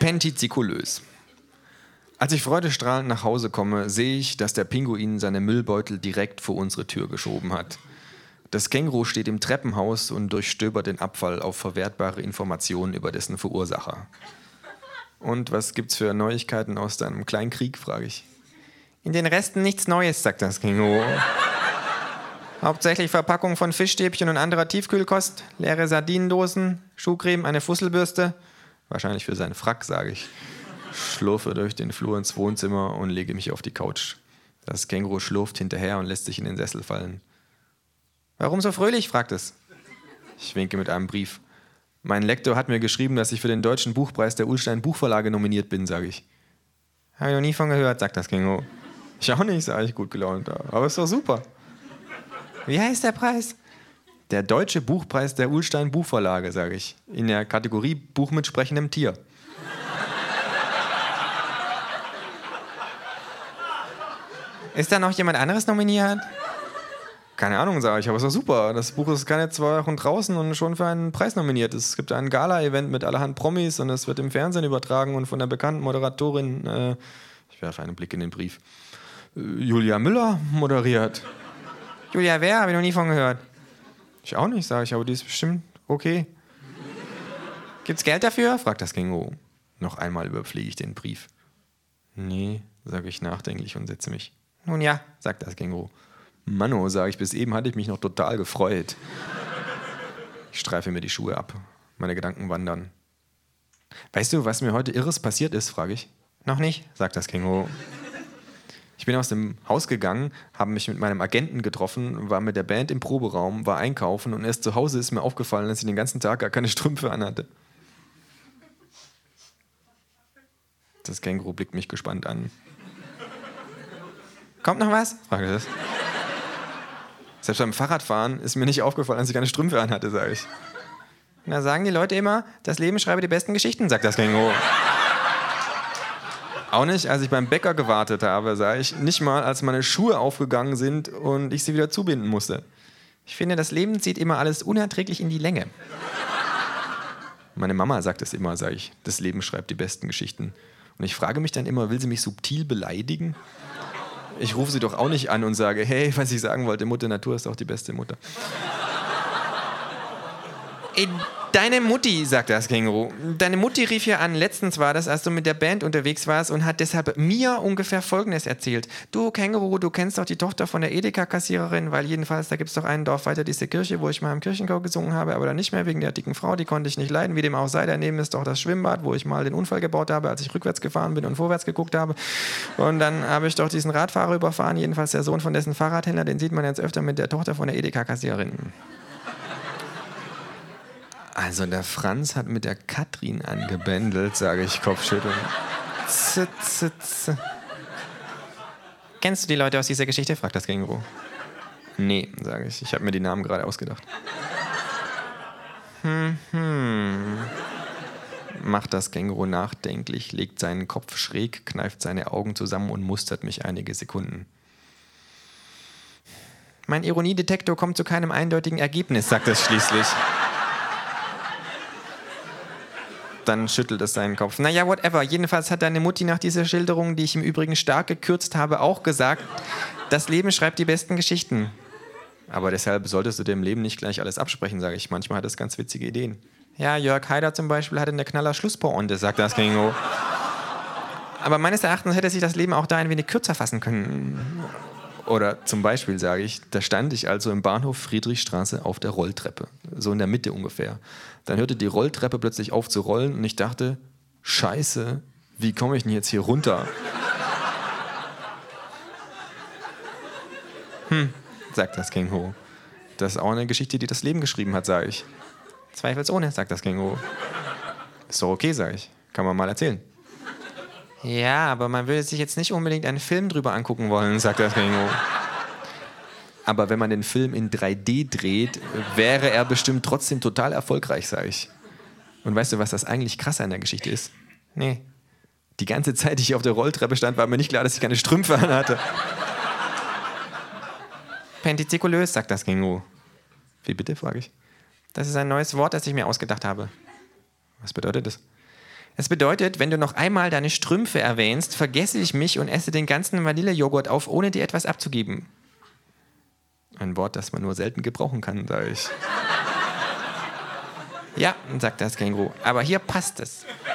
Pentizikulös. Als ich freudestrahlend nach Hause komme, sehe ich, dass der Pinguin seine Müllbeutel direkt vor unsere Tür geschoben hat. Das Känguru steht im Treppenhaus und durchstöbert den Abfall auf verwertbare Informationen über dessen Verursacher. Und was gibt's für Neuigkeiten aus deinem Kleinkrieg, frage ich. In den Resten nichts Neues, sagt das Känguru. Hauptsächlich Verpackung von Fischstäbchen und anderer Tiefkühlkost, leere Sardinendosen, Schuhcreme, eine Fusselbürste. Wahrscheinlich für seinen Frack, sage ich. Schlurfe durch den Flur ins Wohnzimmer und lege mich auf die Couch. Das Känguru schlurft hinterher und lässt sich in den Sessel fallen. Warum so fröhlich, fragt es. Ich winke mit einem Brief. Mein Lektor hat mir geschrieben, dass ich für den Deutschen Buchpreis der Ullstein Buchverlage nominiert bin, sage ich. Habe ich noch nie von gehört, sagt das Känguru. Ich auch nicht, sage ich gut gelaunt. Aber ist doch super. Wie heißt der Preis? Der Deutsche Buchpreis der Ullstein Buchverlage, sage ich. In der Kategorie Buch mit sprechendem Tier. Ist da noch jemand anderes nominiert? Keine Ahnung, sage ich, aber ist doch super. Das Buch ist keine 2 Wochen draußen und schon für einen Preis nominiert. Es gibt ein Gala-Event mit allerhand Promis und es wird im Fernsehen übertragen und von der bekannten Moderatorin, ich werfe einen Blick in den Brief, Julia Müller moderiert. Julia wer? Habe ich noch nie von gehört. Ich auch nicht, sage ich, aber die ist bestimmt okay. Gibt's Geld dafür? Fragt das Känguru. Noch einmal überfliege ich den Brief. Nee, sage ich nachdenklich und setze mich. Nun ja, sagt das Känguru. Manno, sage ich, bis eben hatte ich mich noch total gefreut. Ich streife mir die Schuhe ab. Meine Gedanken wandern. Weißt du, was mir heute Irres passiert ist, frage ich. Noch nicht, sagt das Känguru. Ich bin aus dem Haus gegangen, habe mich mit meinem Agenten getroffen, war mit der Band im Proberaum, war einkaufen und erst zu Hause ist mir aufgefallen, dass ich den ganzen Tag gar keine Strümpfe anhatte. Das Känguru blickt mich gespannt an. Kommt noch was? fragt es. Selbst beim Fahrradfahren ist mir nicht aufgefallen, dass ich keine Strümpfe anhatte, sage ich. Da sagen die Leute immer, das Leben schreibe die besten Geschichten, sagt das Känguru. Auch nicht, als ich beim Bäcker gewartet habe, sage ich. Nicht mal, als meine Schuhe aufgegangen sind und ich sie wieder zubinden musste. Ich finde, das Leben zieht immer alles unerträglich in die Länge. Meine Mama sagt es immer, sage ich. Das Leben schreibt die besten Geschichten. Und ich frage mich dann immer, will sie mich subtil beleidigen? Ich rufe sie doch auch nicht an und sage, hey, was ich sagen wollte, Mutter Natur ist auch die beste Mutter. Deine Mutti, sagt das Känguru. Deine Mutti rief hier an, letztens war das, als du mit der Band unterwegs warst und hat deshalb mir ungefähr Folgendes erzählt. Du Känguru, du kennst doch die Tochter von der Edeka-Kassiererin, weil jedenfalls, da gibt es doch einen Dorf weiter diese Kirche, wo ich mal im Kirchenchor gesungen habe, aber dann nicht mehr wegen der dicken Frau, die konnte ich nicht leiden, wie dem auch sei. Daneben ist doch das Schwimmbad, wo ich mal den Unfall gebaut habe, als ich rückwärts gefahren bin und vorwärts geguckt habe. Und dann habe ich doch diesen Radfahrer überfahren, jedenfalls der Sohn von dessen Fahrradhändler, den sieht man jetzt öfter mit der Tochter von der Edeka-Kassiererin. Also der Franz hat mit der Katrin angebändelt, sage ich kopfschüttelnd. Kennst du die Leute aus dieser Geschichte? fragt das Känguru. Nee, sage ich. Ich habe mir die Namen gerade ausgedacht. Macht das Känguru nachdenklich, legt seinen Kopf schräg, kneift seine Augen zusammen und mustert mich einige Sekunden. Mein Ironiedetektor kommt zu keinem eindeutigen Ergebnis, sagt es schließlich. Dann schüttelt es seinen Kopf. Naja, whatever. Jedenfalls hat deine Mutti nach dieser Schilderung, die ich im Übrigen stark gekürzt habe, auch gesagt, das Leben schreibt die besten Geschichten. Aber deshalb solltest du dem Leben nicht gleich alles absprechen, sage ich. Manchmal hat es ganz witzige Ideen. Ja, Jörg Haider zum Beispiel hatte eine knaller Schlusspointe, sagt das Känguru. Aber meines Erachtens hätte sich das Leben auch da ein wenig kürzer fassen können. Oder zum Beispiel, sage ich, da stand ich also im Bahnhof Friedrichstraße auf der Rolltreppe. So in der Mitte ungefähr. Dann hörte die Rolltreppe plötzlich auf zu rollen und ich dachte, Scheiße, wie komme ich denn jetzt hier runter? Sagt das Känguru. Das ist auch eine Geschichte, die das Leben geschrieben hat, sage ich. Zweifelsohne, sagt das Känguru. Ist doch okay, sage ich. Kann man mal erzählen. Ja, aber man würde sich jetzt nicht unbedingt einen Film drüber angucken wollen, sagt das Känguru. Aber wenn man den Film in 3D dreht, wäre er bestimmt trotzdem total erfolgreich, sage ich. Und weißt du, was das eigentlich krass an der Geschichte ist? Nee. Die ganze Zeit, die ich auf der Rolltreppe stand, war mir nicht klar, dass ich keine Strümpfe anhatte. Pentizikulös, sagt das Känguru. Wie bitte, frage ich. Das ist ein neues Wort, das ich mir ausgedacht habe. Was bedeutet das? Es bedeutet, wenn du noch einmal deine Strümpfe erwähnst, vergesse ich mich und esse den ganzen Vanillejoghurt auf, ohne dir etwas abzugeben. Ein Wort, das man nur selten gebrauchen kann, sage ich. Ja, sagt das Känguru, aber hier passt es.